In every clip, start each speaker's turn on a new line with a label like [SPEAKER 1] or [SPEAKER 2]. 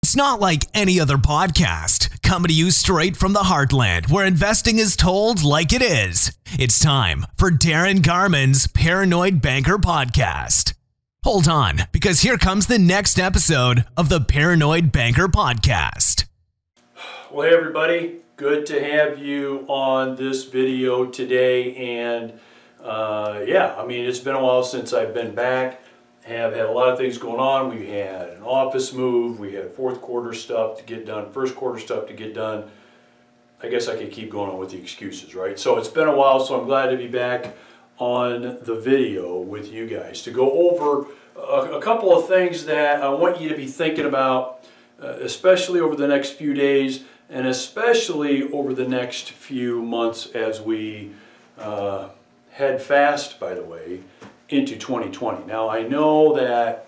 [SPEAKER 1] It's not like any other podcast, coming to you straight from the heartland where investing is told like it is. It's time for Darren Garman's Paranoid Banker Podcast. Hold on, because here comes the next episode of the Paranoid Banker Podcast.
[SPEAKER 2] Well, hey everybody, good to have you on this video today. And it's been a while since I've been back. Have had a lot of things going on. We had an office move, we had fourth quarter stuff to get done, first quarter stuff to get done. I guess I could keep going on with the excuses, right? So it's been a while, so I'm glad to be back on the video with you guys to go over a couple of things that I want you to be thinking about, especially over the next few days and especially over the next few months as we head fast, by the way, into 2020. Now I know that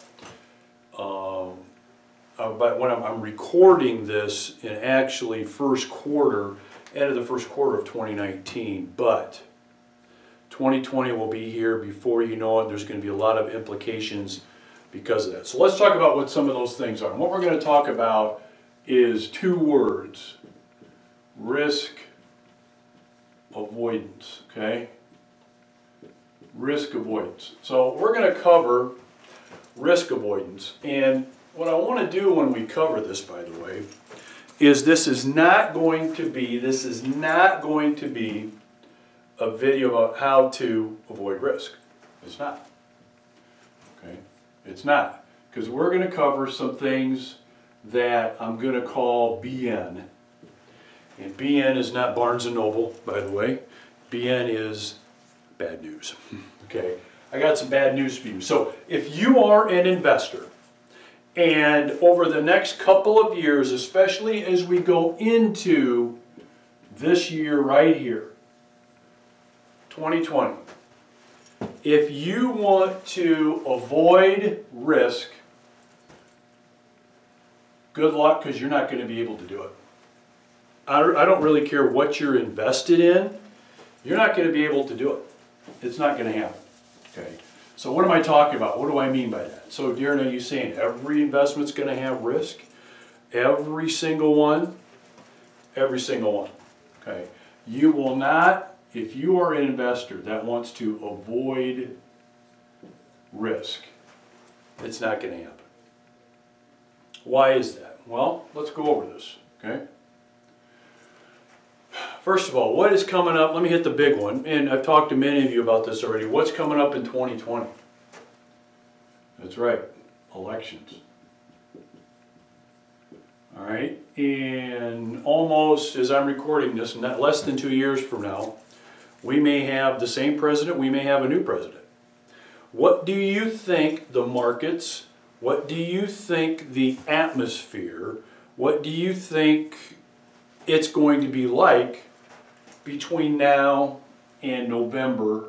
[SPEAKER 2] but when I'm recording this in actually end of the first quarter of 2019, but 2020 will be here before you know it. There's going to be a lot of implications because of that. So let's talk about what some of those things are. And what we're going to talk about is two words: risk avoidance, okay? Risk avoidance. So we're going to cover risk avoidance. And what I want to do when we cover this, by the way, is this is not going to be a video about how to avoid risk. It's not. Okay? It's not. Because we're going to cover some things that I'm going to call BN. And BN is not Barnes & Noble, by the way. BN is bad news. Okay, I got some bad news for you. So if you are an investor, and over the next couple of years, especially as we go into this year right here, 2020, if you want to avoid risk, good luck, because you're not going to be able to do it. I don't really care what you're invested in, you're not going to be able to do it. It's not going to happen. Okay. So what am I talking about? What do I mean by that? So Darren, are you saying every investment's going to have risk? Every single one? Every single one. Okay. You will not, if you are an investor that wants to avoid risk, it's not going to happen. Why is that? Well, let's go over this. Okay. First of all, what is coming up? Let me hit the big one, and I've talked to many of you about this already. What's coming up in 2020? That's right, elections. All right, and almost as I'm recording this, not less than 2 years from now, we may have the same president, we may have a new president. What do you think the markets, what do you think the atmosphere, what do you think it's going to be like between now and November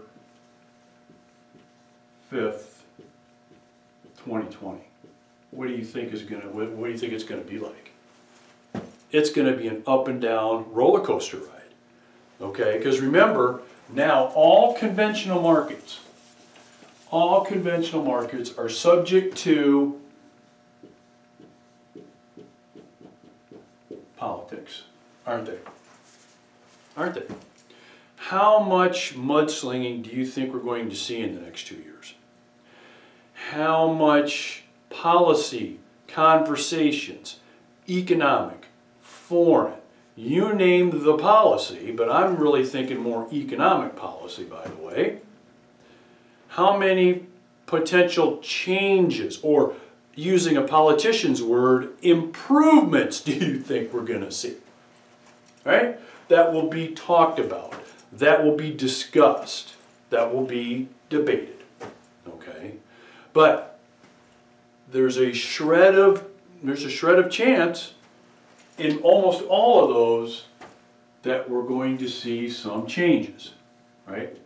[SPEAKER 2] 5th, 2020? What do you think it's going to be like? It's going to be an up and down roller coaster ride. Okay? Because remember, now all conventional markets are subject to politics. Aren't they? Aren't they? How much mudslinging do you think we're going to see in the next 2 years? How much policy, conversations, economic, foreign, you name the policy, but I'm really thinking more economic policy, by the way. How many potential changes, or using a politician's word, improvements do you think we're going to see? Right? That will be talked about, that will be discussed, that will be debated. Okay? But there's a shred of chance in almost all of those that we're going to see some changes, right?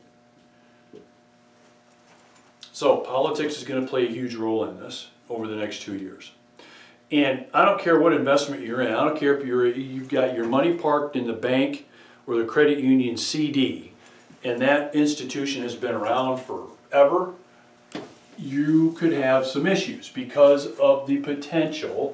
[SPEAKER 2] So politics is going to play a huge role in this over the next 2 years. And I don't care what investment you're in. I don't care if you've got your money parked in the bank or the credit union CD, and that institution has been around forever. You could have some issues because of the potential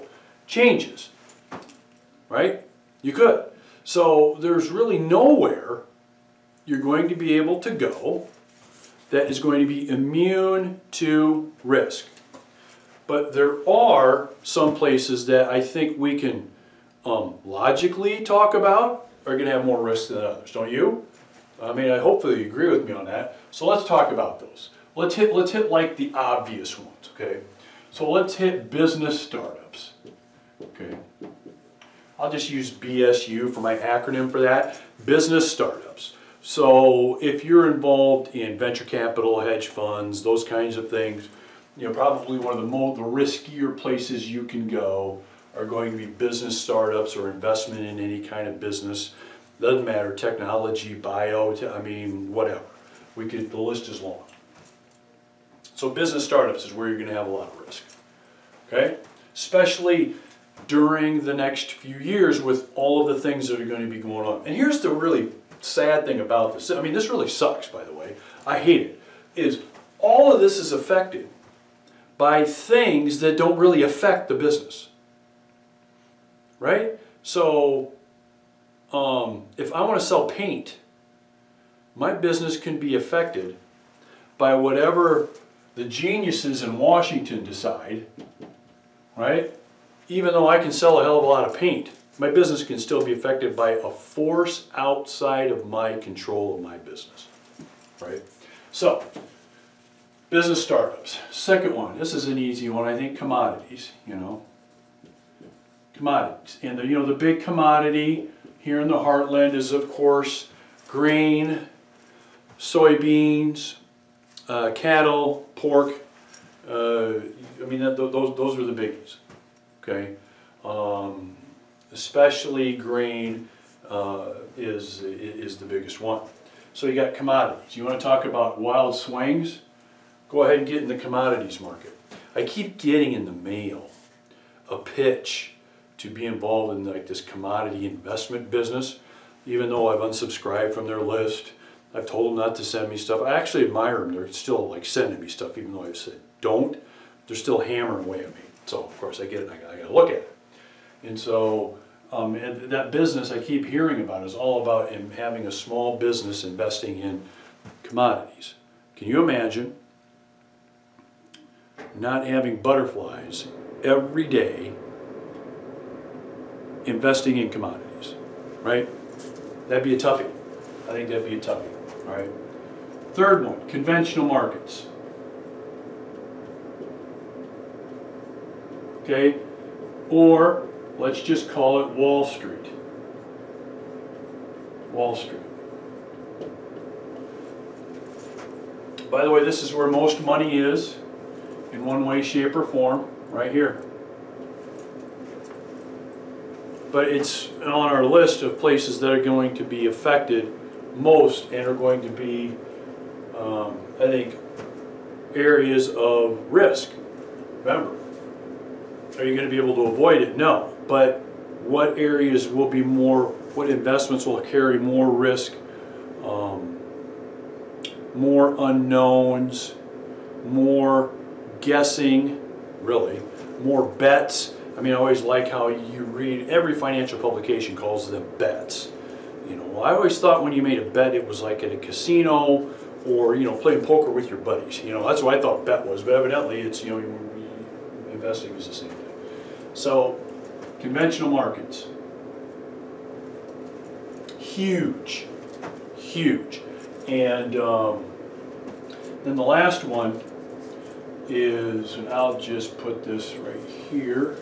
[SPEAKER 2] changes, right? You could. So there's really nowhere you're going to be able to go that is going to be immune to risk. But there are some places that I think we can logically talk about are going to have more risk than others, don't you? I mean, I hopefully you agree with me on that. So let's talk about those. Let's hit like the obvious ones, okay? So let's hit business startups, okay? I'll just use BSU for my acronym for that, business startups. So if you're involved in venture capital, hedge funds, those kinds of things, you know, probably one of the riskier places you can go are going to be business startups or investment in any kind of business. Doesn't matter, technology, bio, I mean, whatever. The list is long. So business startups is where you're going to have a lot of risk, okay? Especially during the next few years with all of the things that are going to be going on. And here's the really sad thing about this. I mean, this really sucks, by the way. I hate it. Is all of this is affected by things that don't really affect the business, right? So if I want to sell paint, my business can be affected by whatever the geniuses in Washington decide, right? Even though I can sell a hell of a lot of paint, my business can still be affected by a force outside of my control of my business, right? So, business startups. Second one, this is an easy one, I think, commodities, you know. Commodities. And the big commodity here in the heartland is, of course, grain, soybeans, cattle, pork. I mean, those are the biggies, okay? Especially grain is the biggest one. So you got commodities. You want to talk about wild swings? Go ahead and get in the commodities market. I keep getting in the mail a pitch to be involved in like this commodity investment business, even though I've unsubscribed from their list. I've told them not to send me stuff. I actually admire them. They're still like sending me stuff, even though I've said don't. They're still hammering away at me. So of course I get it. I got to look at it. And so and that business I keep hearing about is all about having a small business investing in commodities. Can you imagine not having butterflies every day investing in commodities, right? That'd be a toughie. I think that'd be a toughie, all right? Third one, conventional markets. Okay, or let's just call it Wall Street. Wall Street. By the way, this is where most money is in one way, shape, or form, right here. But it's on our list of places that are going to be affected most and are going to be, I think, areas of risk. Remember, are you going to be able to avoid it? No. But what areas will be what investments will carry more risk, more unknowns, more guessing, really, more bets. I mean, I always like how you read, every financial publication calls them bets. You know, I always thought when you made a bet it was like at a casino or, playing poker with your buddies. That's what I thought bet was, but evidently it's, investing is the same thing. So, conventional markets. Huge. Huge. And then the last one is, and I'll just put this right here.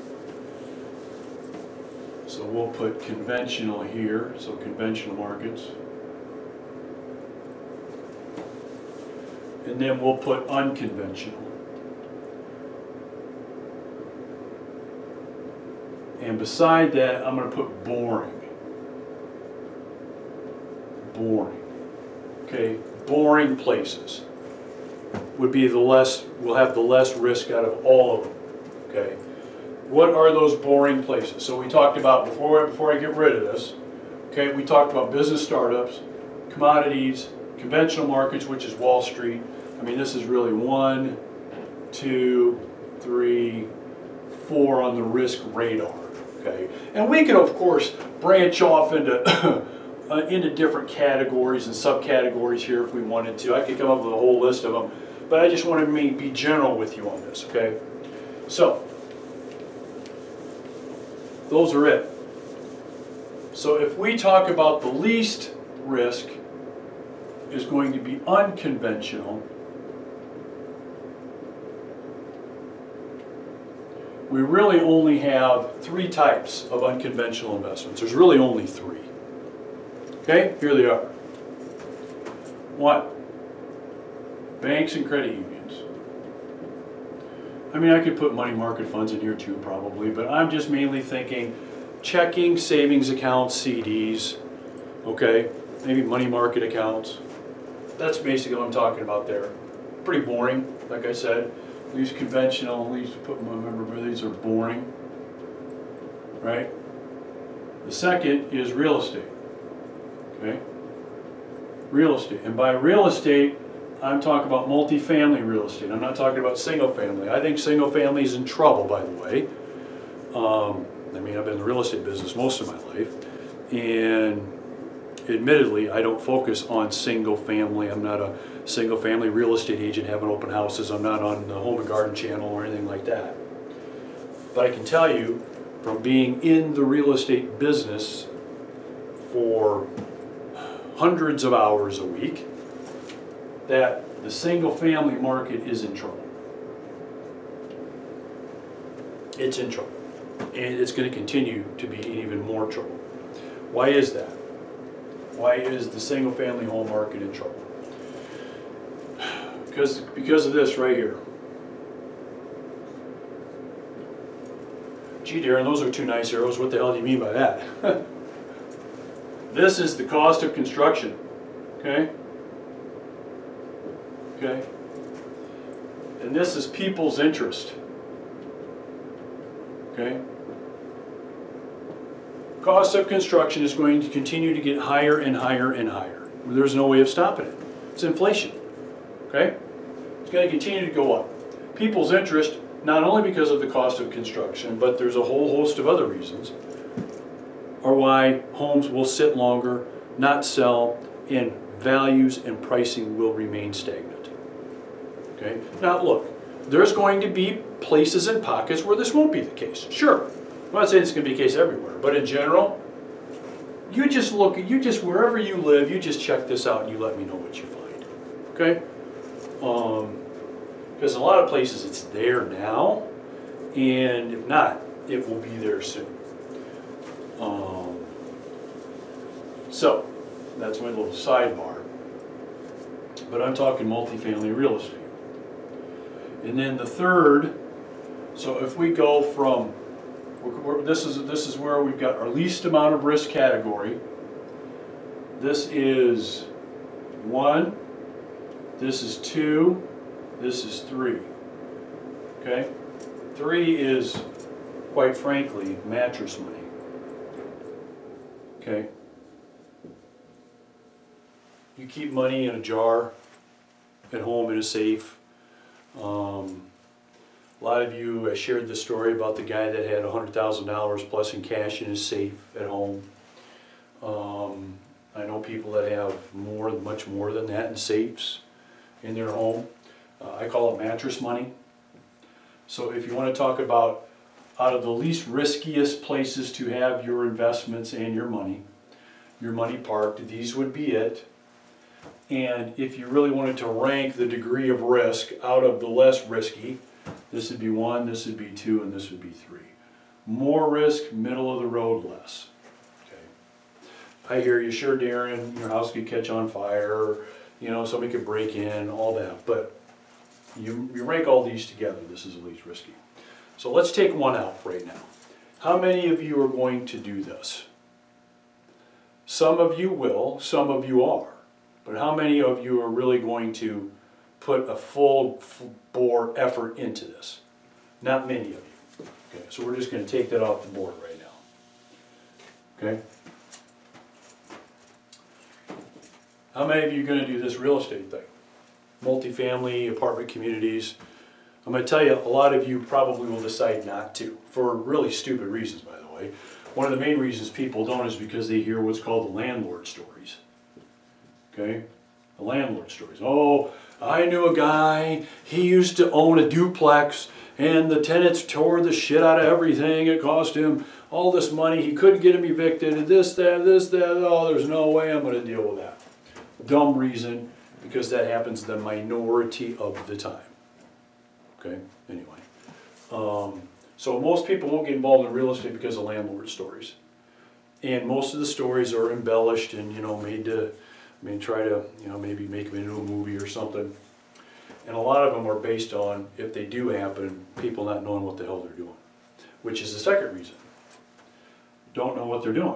[SPEAKER 2] So we'll put conventional here, so conventional markets. And then we'll put unconventional. And beside that, I'm going to put boring. Boring. Okay, boring places would be will have the less risk out of all of them. Okay. What are those boring places? So we talked about, before I get rid of this, okay, we talked about business startups, commodities, conventional markets, which is Wall Street. I mean, this is really 1, 2, 3, for on the risk radar. Okay, and we could of course branch off into into different categories and subcategories here if we wanted to. I could come up with a whole list of them, but I just wanted to be general with you on this. Okay, so those are it. So if we talk about the least risk is going to be unconventional, we really only have three types of unconventional investments. There's really only three. Okay, here they are. One, banks and credit unions. I mean, I could put money market funds in here too probably, but I'm just mainly thinking checking, savings accounts, CDs, okay, maybe money market accounts. That's basically what I'm talking about there. Pretty boring, like I said. Least conventional, least put my remember these are boring, right? The second is real estate. Okay? Real estate. And by real estate, I'm talking about multifamily real estate. I'm not talking about single family. I think single family is in trouble, by the way. I mean, I've been in the real estate business most of my life. And admittedly, I don't focus on single family. I'm not a single family real estate agent having open houses. I'm not on the Home and Garden channel or anything like that. But I can tell you from being in the real estate business for hundreds of hours a week that the single family market is in trouble. It's in trouble. And it's going to continue to be in even more trouble. Why is that? Why is the single family home market in trouble? Because of this right here. Gee, Darren, those are two nice arrows. What the hell do you mean by that? This is the cost of construction. Okay? Okay? And this is people's interest. Okay? Cost of construction is going to continue to get higher and higher and higher. There's no way of stopping it. It's inflation. Okay? It's going to continue to go up. People's interest, not only because of the cost of construction, but there's a whole host of other reasons, are why homes will sit longer, not sell, and values and pricing will remain stagnant. Okay? Now look, there's going to be places and pockets where this won't be the case. Sure. I'm not saying it's going to be the case everywhere, but in general, you just look, wherever you live, you just check this out and you let me know what you find. Okay? Because in a lot of places it's there now, and if not, it will be there soon. So, that's my little sidebar. But I'm talking multifamily real estate. And then the third, so if we go from, this is where we've got our least amount of risk category. This is 1, this is 2, this is 3. Okay? 3 is, quite frankly, mattress money. Okay? You keep money in a jar at home in a safe. A lot of you shared the story about the guy that had $100,000 plus in cash in his safe at home. I know people that have much more than that in safes in their home. I call it mattress money. So if you want to talk about out of the least riskiest places to have your investments and your money parked, these would be it. And if you really wanted to rank the degree of risk out of the less risky, this would be 1, this would be 2, and this would be 3. More risk, middle of the road, less. Okay. I hear you, sure, Darren, your house could catch on fire, somebody could break in, all that. But you rank all these together, this is the least risky. So let's take one out right now. How many of you are going to do this? Some of you will, some of you are. But how many of you are really going to put a full bore effort into this? Not many of you. Okay, so we're just going to take that off the board right now. Okay? How many of you are going to do this real estate thing? Multifamily, apartment communities, I'm going to tell you, a lot of you probably will decide not to, for really stupid reasons, by the way. One of the main reasons people don't is because they hear what's called the landlord stories. Okay? The landlord stories. Oh, I knew a guy, he used to own a duplex, and the tenants tore the shit out of everything. It cost him all this money. He couldn't get him evicted. This, that. Oh, there's no way I'm going to deal with that. Dumb reason, because that happens the minority of the time. Okay, anyway. So most people won't get involved in real estate because of landlord stories. And most of the stories are embellished and, made to, try to, maybe make them into a movie or something. And a lot of them are based on, if they do happen, people not knowing what the hell they're doing. Which is the second reason. Don't know what they're doing.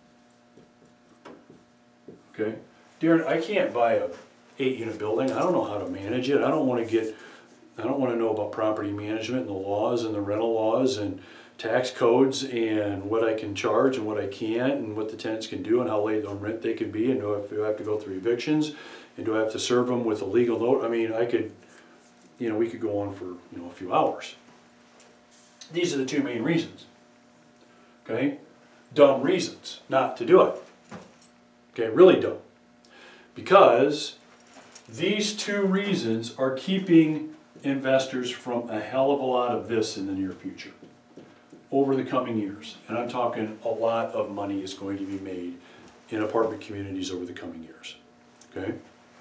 [SPEAKER 2] Okay? Darren, I can't buy a 8-unit building. I don't know how to manage it. I don't want to know about property management and the laws and the rental laws and tax codes and what I can charge and what I can't and what the tenants can do and how late on rent they can be, and do I have to go through evictions, and do I have to serve them with a legal note? I could, we could go on for, a few hours. These are the two main reasons. Okay? Dumb reasons not to do it. Okay, really dumb. Because these two reasons are keeping investors from a hell of a lot of this in the near future, over the coming years. And I'm talking a lot of money is going to be made in apartment communities over the coming years. Okay?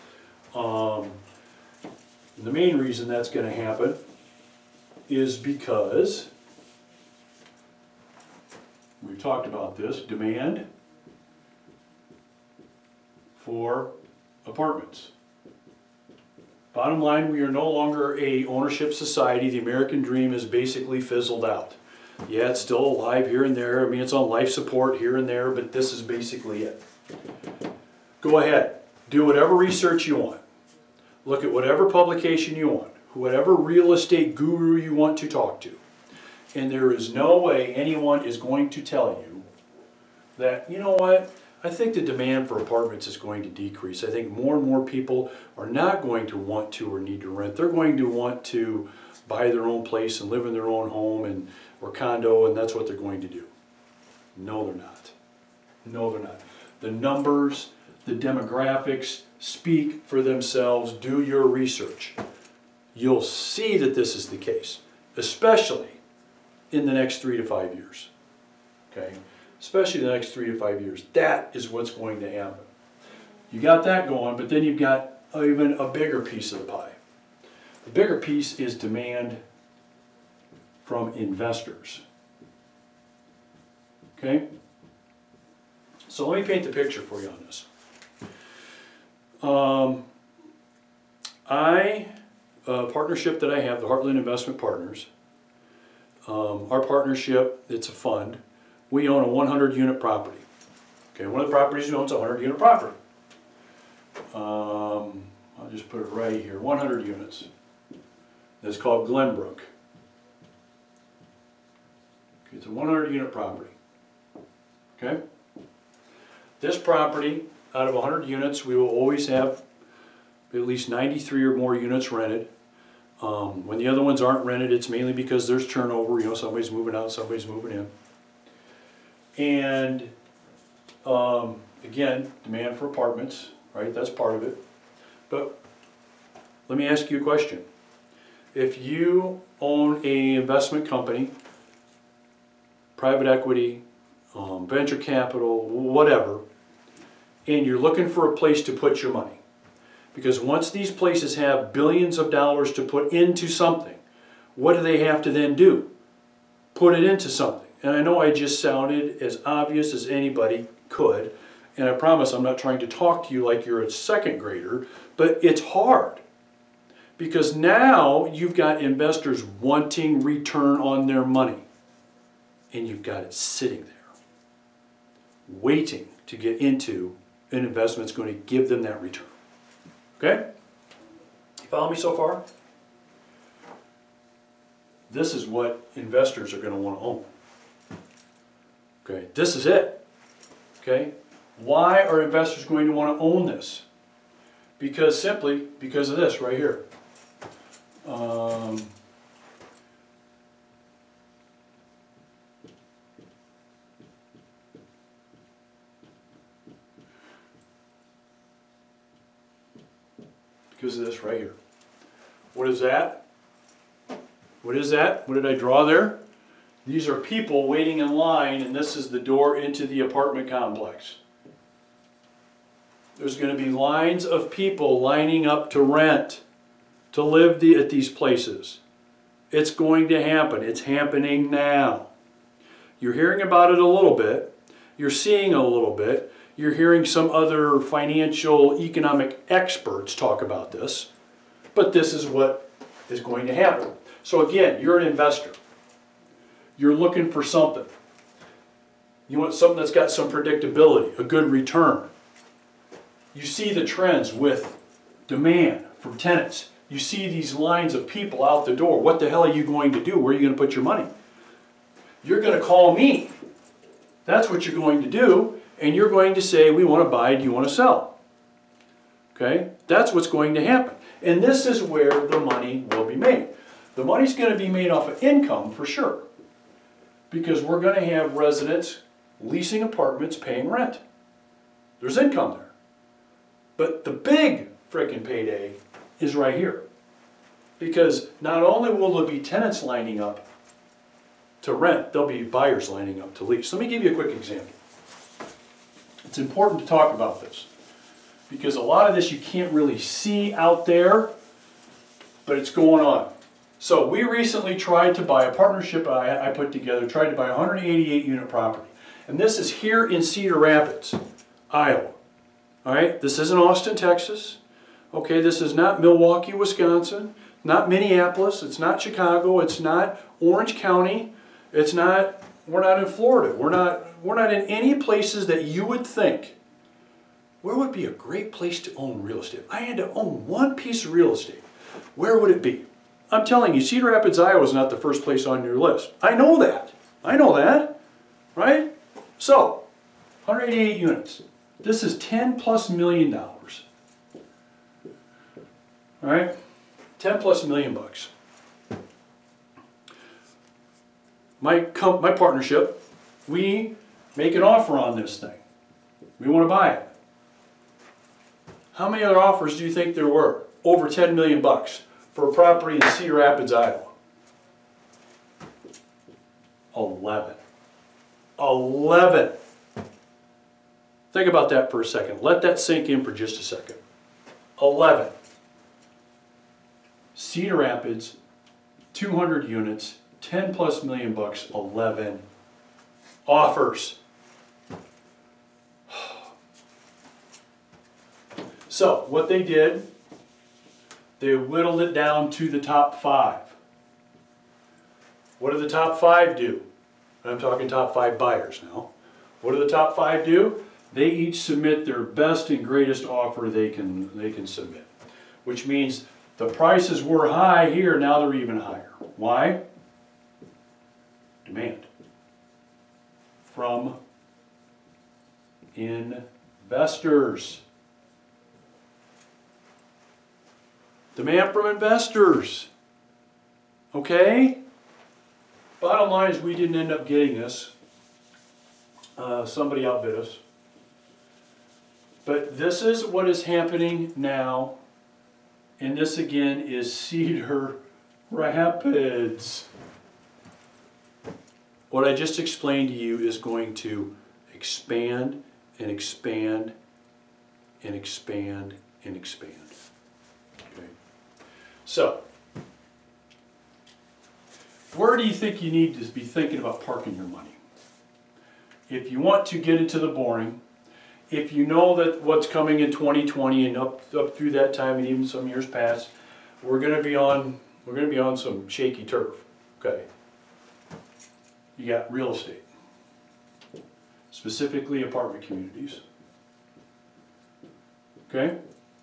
[SPEAKER 2] The main reason that's going to happen is because, we've talked about this, demand for apartments. Bottom line, we are no longer a ownership society. The American dream is basically fizzled out. Yeah, it's still alive here and there. It's on life support here and there, but this is basically it. Go ahead. Do whatever research you want. Look at whatever publication you want. Whatever real estate guru you want to talk to. And there is no way anyone is going to tell you that, you know what? I think the demand for apartments is going to decrease. I think more and more people are not going to want to or need to rent. They're going to want to buy their own place and live in their own home or condo, and that's what they're going to do. No, they're not. No, they're not. The numbers, the demographics speak for themselves. Do your research. You'll see that this is the case, especially in the next 3 to 5 years. Okay? Especially the next 3 to 5 years. That is what's going to happen. You got that going, but then you've got even a bigger piece of the pie. The bigger piece is demand from investors. Okay? So let me paint the picture for you on this. A partnership that I have, the Heartland Investment Partners, our partnership, it's a fund. We own a 100-unit property. Okay, one of the properties we own is a 100-unit property. I'll just put it right here, 100 units. It's called Glenbrook. Okay, it's a 100-unit property. Okay? This property, out of 100 units, we will always have at least 93 or more units rented. When the other ones aren't rented, it's mainly because there's turnover. Somebody's moving out, somebody's moving in. And again, demand for apartments, right? That's part of it. But let me ask you a question. If you own an investment company, private equity, venture capital, whatever, and you're looking for a place to put your money, because once these places have billions of dollars to put into something, what do they have to then do? Put it into something. And I know I just sounded as obvious as anybody could, and I promise I'm not trying to talk to you like you're a second grader, but it's hard. Because now you've got investors wanting return on their money, and you've got it sitting there, waiting to get into an investment that's going to give them that return. Okay? You follow me so far? This is what investors are going to want to own. Okay, this is it. Okay? Why are investors going to want to own this? Simply because of this right here. because of this right here. What is that? What is that? What did I draw there? These are people waiting in line, and this is the door into the apartment complex. There's going to be lines of people lining up to rent, to live at these places. It's going to happen. It's happening now. You're hearing about it a little bit. You're seeing a little bit. You're hearing some other financial, economic experts talk about this. But this is what is going to happen. So again, you're an investor. You're looking for something. You want something that's got some predictability, a good return. You see the trends with demand from tenants. You see these lines of people out the door. What the hell are you going to do? Where are you going to put your money? You're going to call me. That's what you're going to do. And you're going to say, we want to buy, do you want to sell? Okay? That's what's going to happen. And this is where the money will be made. The money's going to be made off of income for sure. Because we're going to have residents leasing apartments paying rent. There's income there. But the big frickin' payday is right here. Because not only will there be tenants lining up to rent, there'll be buyers lining up to lease. Let me give you a quick example. It's important to talk about this. Because a lot of this you can't really see out there, but it's going on. So we recently tried to buy a partnership I put together, tried to buy a 188 unit property. And this is here in Cedar Rapids, Iowa. All right, this isn't Austin, Texas. Okay, this is not Milwaukee, Wisconsin, not Minneapolis, it's not Chicago, it's not Orange County, we're not in Florida. We're not in any places that you would think, where would be a great place to own real estate? I had to own one piece of real estate. Where would it be? I'm telling you, Cedar Rapids, Iowa is not the first place on your list. I know that. I know that. Right? So, 188 units. This is $10+ million. All right? $10+ million bucks. My partnership, we make an offer on this thing. We want to buy it. How many other offers do you think there were? Over 10 million bucks for a property in Cedar Rapids, Iowa. 11. 11. Think about that for a second. Let that sink in for just a second. 11. Cedar Rapids, 200 units, 10+ million bucks, 11 offers. So what they did, they whittled it down to the top 5. What do the top 5 do? I'm talking top 5 buyers now. What do the top 5 do? They each submit their best and greatest offer they can submit. Which means the prices were high here, now they're even higher. Why? Demand. From investors. Demand from investors. Okay? Bottom line is we didn't end up getting this. Somebody outbid us. But this is what is happening now. And this again is Cedar Rapids. What I just explained to you is going to expand and expand and expand and expand. Okay. So, where do you think you need to be thinking about parking your money? If you want to get into the boring, if you know that what's coming in 2020 and up through that time and even some years past, we're going to be on some shaky turf. Okay. You got real estate, specifically apartment communities. Okay?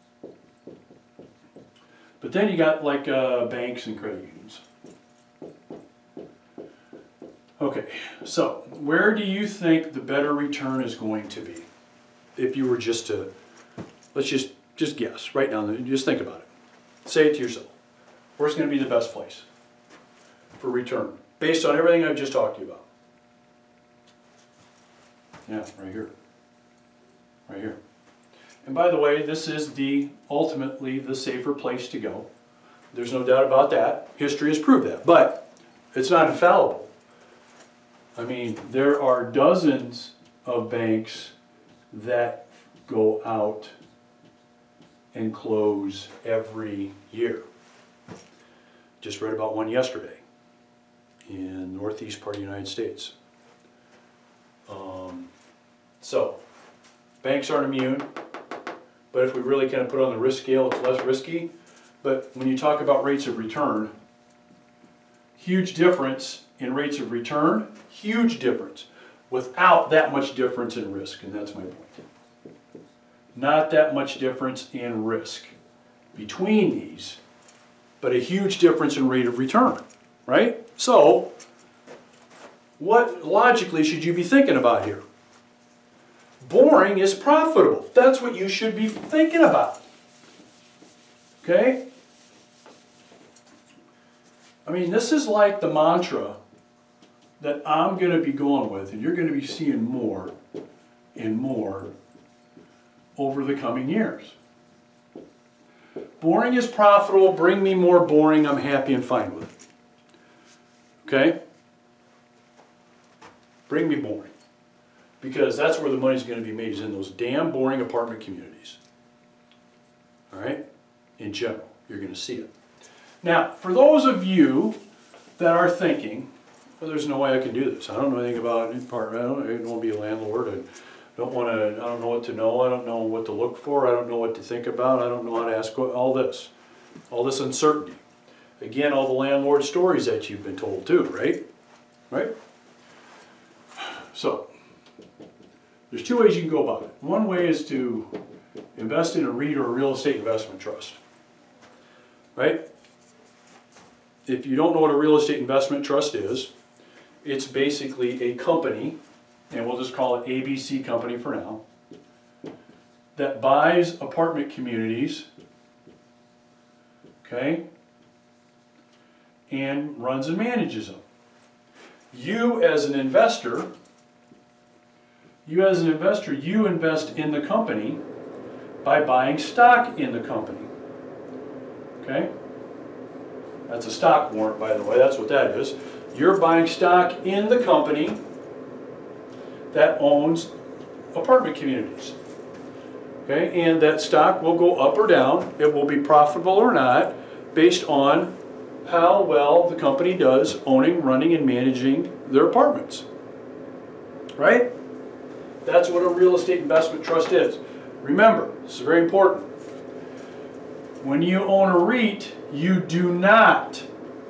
[SPEAKER 2] But then you got like banks and credit unions. Okay, so where do you think the better return is going to be? If you were just to, let's just guess right now, just think about it. Say it to yourself. Where's going to be the best place for return? Based on everything I've just talked to you about. Yeah, right here. Right here. And by the way, this is ultimately the safer place to go. There's no doubt about that. History has proved that. But it's not infallible. I mean, there are dozens of banks that go out and close every year. Just read about one yesterday in the northeast part of the United States. So, banks aren't immune, but if we really kind of put on the risk scale, it's less risky. But when you talk about rates of return, huge difference in rates of return, huge difference, without that much difference in risk, and that's my point. Not that much difference in risk between these, but a huge difference in rate of return, right? So, what logically should you be thinking about here? Boring is profitable. That's what you should be thinking about. Okay? I mean, this is like the mantra that I'm going to be going with, and you're going to be seeing more and more over the coming years. Boring is profitable. Bring me more boring. I'm happy and fine with it. Okay? Bring me boring. Because that's where the money's going to be made, is in those damn boring apartment communities. All right? In general, you're going to see it. Now, for those of you that are thinking, well, there's no way I can do this. I don't know anything about apartment. I don't want to be a landlord. I don't know what to know. I don't know what to look for. I don't know what to think about. I don't know how to ask all this uncertainty. Again, all the landlord stories that you've been told too, right? Right? So, there's two ways you can go about it. One way is to invest in a REIT or a real estate investment trust. Right? If you don't know what a real estate investment trust is, it's basically a company, and we'll just call it ABC Company for now, that buys apartment communities, okay, and runs and manages them. You as an investor, you invest in the company by buying stock in the company. Okay? That's a stock warrant, by the way. That's what that is. You're buying stock in the company that owns apartment communities. Okay? And that stock will go up or down. It will be profitable or not based on how well the company does owning, running, and managing their apartments. Right? That's what a real estate investment trust is. Remember, this is very important. When you own a REIT, you do not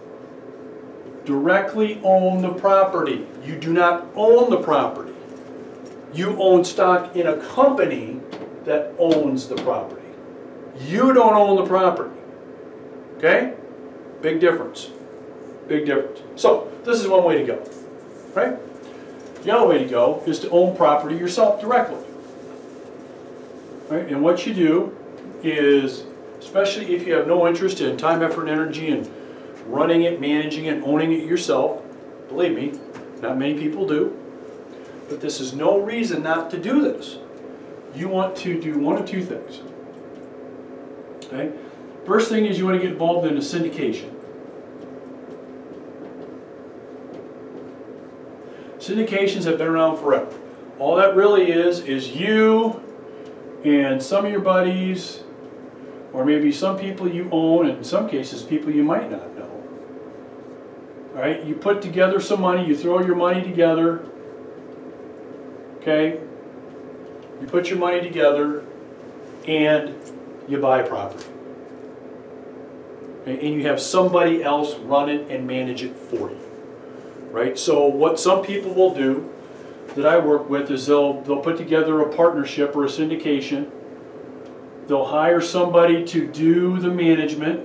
[SPEAKER 2] directly own the property. You do not own the property. You own stock in a company that owns the property. You don't own the property. Okay? Big difference. Big difference. So, this is one way to go. Right? The other way to go is to own property yourself directly. Right? And what you do is, especially if you have no interest in time, effort, and energy in running it, managing it, owning it yourself, believe me, not many people do, but this is no reason not to do this. You want to do one of two things. Okay? First thing is you want to get involved in a syndication. Syndications have been around forever. All that really is you and some of your buddies, or maybe some people you own, and in some cases people you might not know. All right, you put together some money, you throw your money together, okay? You put your money together and you buy property. Okay? And you have somebody else run it and manage it for you. Right? So what some people will do that I work with is they'll put together a partnership or a syndication. They'll hire somebody to do the management.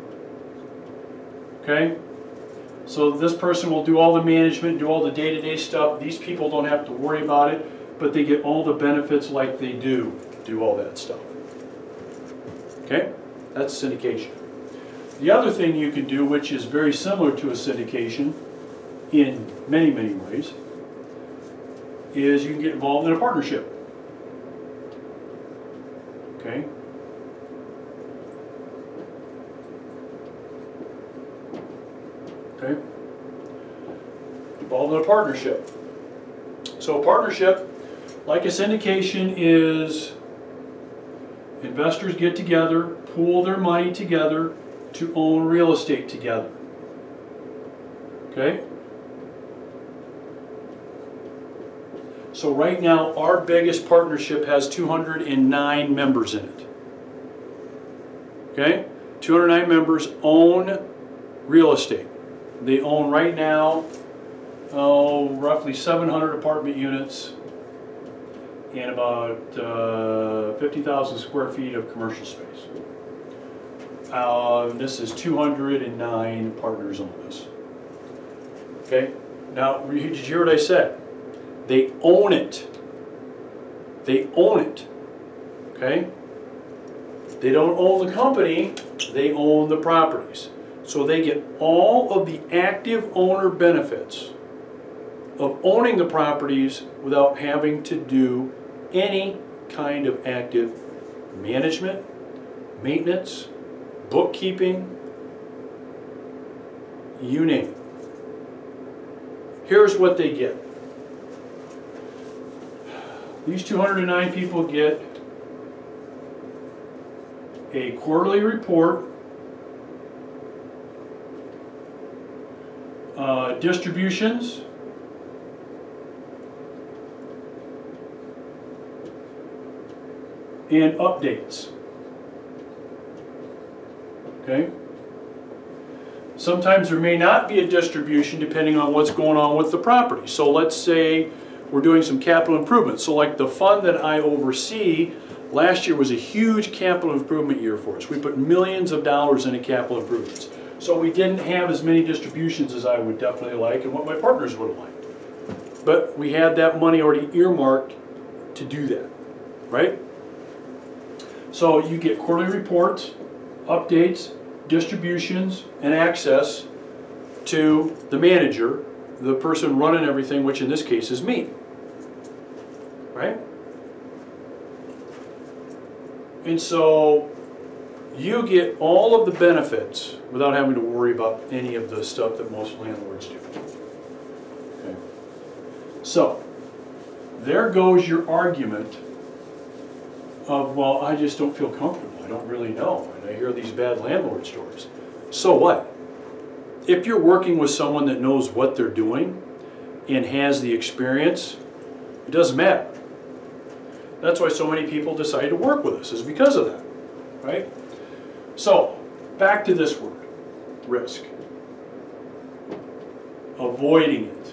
[SPEAKER 2] Okay? So this person will do all the management, do all the day-to-day stuff. These people don't have to worry about it, but they get all the benefits like they do all that stuff. Okay? That's syndication. The other thing you can do, which is very similar to a syndication in many, many ways, is you can get involved in a partnership. Okay? Okay? Involved in a partnership. So a partnership, like a syndication, is investors get together, pool their money together to own real estate together. Okay? So right now, our biggest partnership has 209 members in it. Okay? 209 members own real estate. They own right now, roughly 700 apartment units and about 50,000 square feet of commercial space. This is 209 partners on this. Okay? Now, did you hear what I said? They own it. They own it. Okay? They don't own the company, they own the properties. So they get all of the active owner benefits of owning the properties without having to do any kind of active management, maintenance, bookkeeping, you name it. Here's what they get. These 209 people get a quarterly report, distributions, and updates. Okay? Sometimes there may not be a distribution depending on what's going on with the property. So let's say we're doing some capital improvements. So like the fund that I oversee, last year was a huge capital improvement year for us. We put millions of dollars into capital improvements. So we didn't have as many distributions as I would definitely like and what my partners would have liked. But we had that money already earmarked to do that, right? So you get quarterly reports, updates, distributions, and access to the manager, the person running everything, which in this case is me, right? And so you get all of the benefits without having to worry about any of the stuff that most landlords do. Okay. So there goes your argument of, well, I just don't feel comfortable. I don't really know. And I hear these bad landlord stories. So what? If you're working with someone that knows what they're doing and has the experience, it doesn't matter. That's why so many people decide to work with us, is because of that, right? So, back to this word, risk. Avoiding it.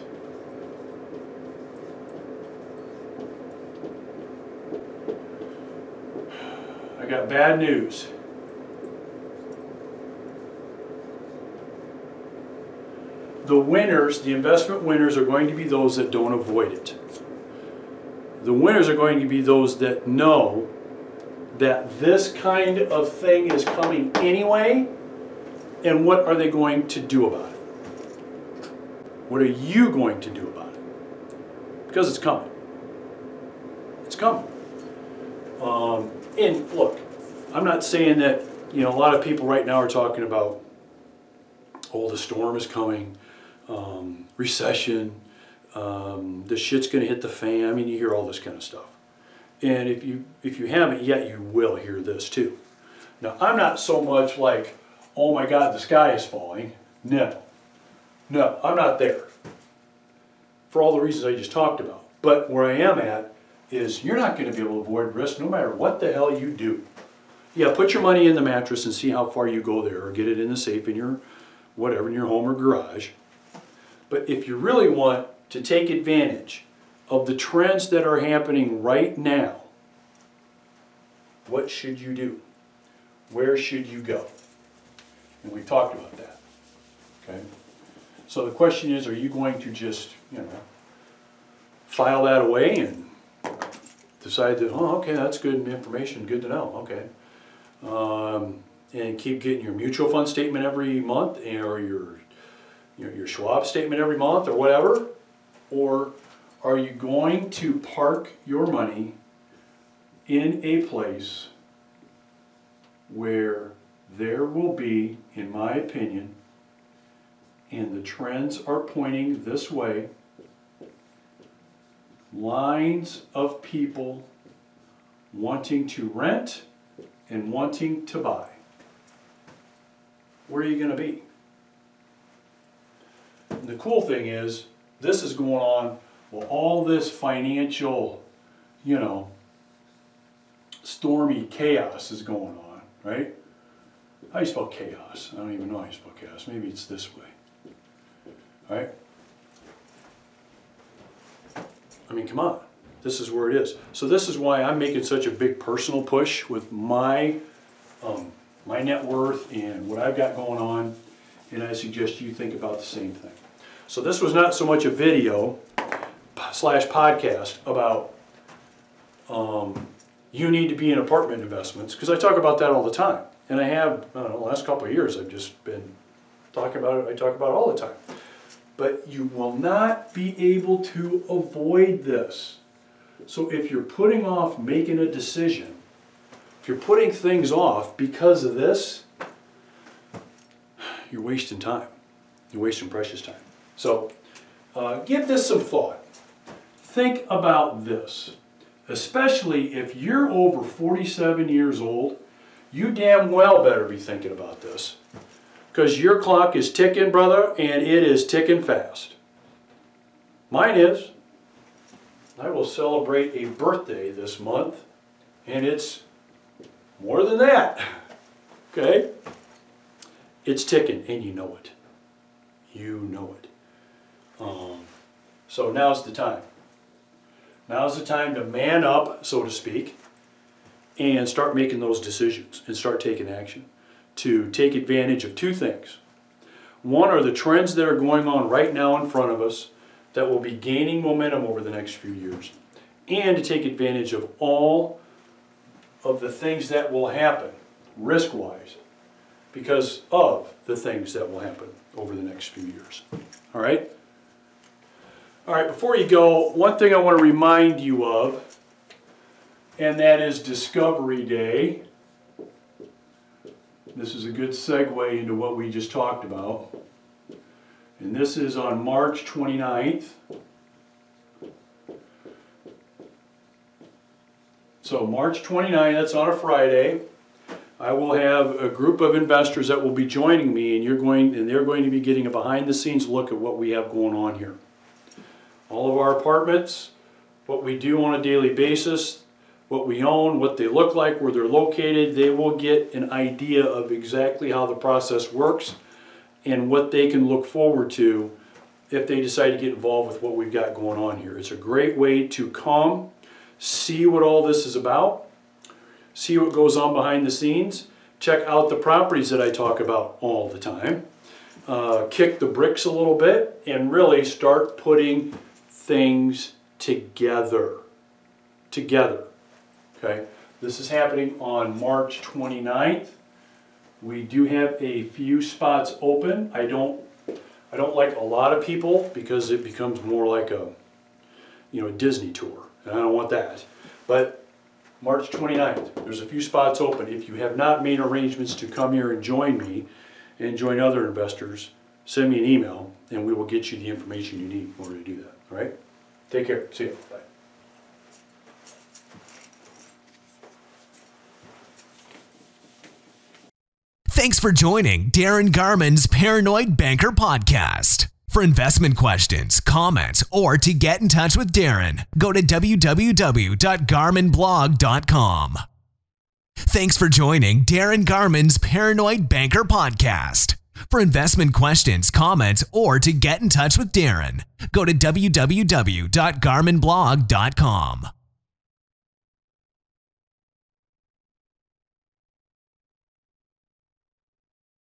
[SPEAKER 2] I got bad news. The winners, the investment winners, are going to be those that don't avoid it. The winners are going to be those that know that this kind of thing is coming anyway, and what are they going to do about it? What are you going to do about it? Because it's coming. It's coming. And look, I'm not saying that, a lot of people right now are talking about, oh, the storm is coming, recession, the shit's going to hit the fan. I mean, you hear all this kind of stuff. And if you haven't yet, you will hear this too. Now, I'm not so much like, oh my God, the sky is falling. No, I'm not there. For all the reasons I just talked about. But where I am at is you're not going to be able to avoid risk no matter what the hell you do. Yeah, put your money in the mattress and see how far you go there, or get it in the safe in your whatever, in your home or garage. But if you really want to take advantage of the trends that are happening right now, what should you do? Where should you go? And we've talked about that. Okay? So the question is, are you going to just, file that away and decide that, oh, okay, that's good information, good to know, okay. And keep getting your mutual fund statement every month, or your Schwab statement every month, or whatever? Or are you going to park your money in a place where there will be, in my opinion, and the trends are pointing this way, lines of people wanting to rent and wanting to buy. Where are you going to be? And the cool thing is, this is going on while all this financial, stormy chaos is going on, right? How do you spell chaos? I don't even know how you spell chaos. Maybe it's this way. All right? I mean, come on. This is where it is. So this is why I'm making such a big personal push with my net worth and what I've got going on, and I suggest you think about the same thing. So this was not so much a video / podcast about you need to be in apartment investments, because I talk about that all the time. And I have, the last couple of years I've just been talking about it. I talk about it all the time. But you will not be able to avoid this. So if you're putting off making a decision, if you're putting things off because of this, you're wasting time. You're wasting precious time. So give this some thought. Think about this. Especially if you're over 47 years old, you damn well better be thinking about this. Because your clock is ticking, brother, and it is ticking fast. Mine is. I will celebrate a birthday this month, and it's more than that. Okay? It's ticking, and you know it. You know it. So now's the time. Now's the time to man up, so to speak, and start making those decisions and start taking action to take advantage of two things. One are the trends that are going on right now in front of us that will be gaining momentum over the next few years, and to take advantage of all of the things that will happen risk-wise because of the things that will happen over the next few years. All right? All right, before you go, one thing I want to remind you of, and that is Discovery Day. This is a good segue into what we just talked about. And this is on March 29th. So March 29th, that's on a Friday. I will have a group of investors that will be joining me, and they're going to be getting a behind-the-scenes look at what we have going on here. All of our apartments, what we do on a daily basis, what we own, what they look like, where they're located, they will get an idea of exactly how the process works and what they can look forward to if they decide to get involved with what we've got going on here. It's a great way to come, see what all this is about, see what goes on behind the scenes, check out the properties that I talk about all the time, kick the bricks a little bit, and really start putting things together. Okay? This is happening on March 29th. We do have a few spots open. I don't like a lot of people because it becomes more like a Disney tour, and I don't want that. But March 29th, there's a few spots open. If you have not made arrangements to come here and join me and join other investors, send me an email and we will get you the information you need in order to do that. All right? Take care. See you. Bye.
[SPEAKER 1] Thanks for joining Darren Garman's Paranoid Banker Podcast. For investment questions, comments, or to get in touch with Darren, go to www.garmanblog.com. Thanks for joining Darren Garman's Paranoid Banker Podcast. For investment questions, comments, or to get in touch with Darren, go to www.garmanblog.com.